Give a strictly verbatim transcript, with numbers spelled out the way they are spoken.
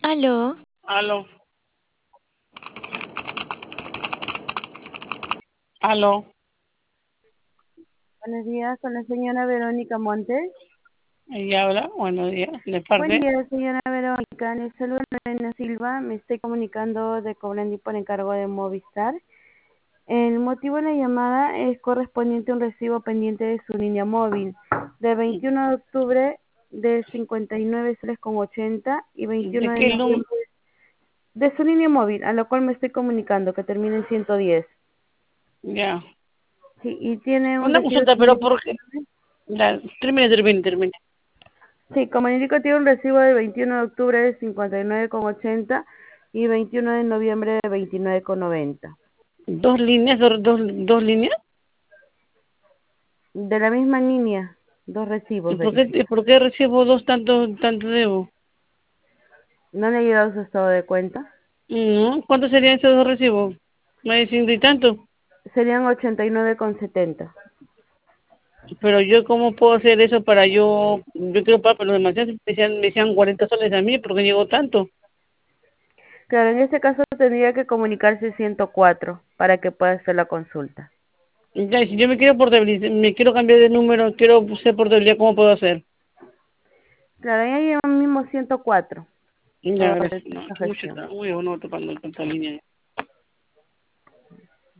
Aló, Aló, aló. Buenos días, con la señora Verónica Montes. Ella habla. Buenos días. De Buen parte. día, señora Verónica. Le saluda Lorena Silva. Me estoy comunicando de Cobrandi por encargo de Movistar. El motivo de la llamada es correspondiente a un recibo pendiente de su línea móvil de veintiuno de octubre de cincuenta y nueve soles con ochenta y veintiuno ¿De de qué número? noviembre de su línea móvil, a lo cual me estoy comunicando, que termina en ciento diez. Ya. Sí, y tiene un Una recibo consulta, pero también. ¿por qué? Ya, termine, termine, termine. Sí, como le indico, tiene un recibo del veintiuno de octubre de cincuenta y nueve con ochenta y veintiuno de noviembre de veintinueve con noventa. ¿Dos líneas? ¿Dos, dos, dos líneas? De la misma línea, dos ¿Y recibos por qué, y verifica. por qué recibo dos tanto, tanto debo? ¿No le ha llegado su estado de cuenta? No, ¿cuántos serían esos dos recibos? ¿Me dicen y tanto? Serían ochenta y nueve con setenta. Pero yo, ¿cómo puedo hacer eso para yo? Yo quiero pagar, pero demasiado me decían, me decían cuarenta soles a mí, ¿por qué llegó tanto? Claro, en este caso tendría que comunicarse ciento cuatro para que pueda hacer la consulta. Ya, y si yo me quiero portabilizar, me quiero cambiar de número, quiero ser portabilidad, ¿cómo puedo hacer? Claro, ahí hay mismo ciento cuatro Ya, para gracias. hacer No, esta que mucho gestión. está. Uy, no tocando tanta línea.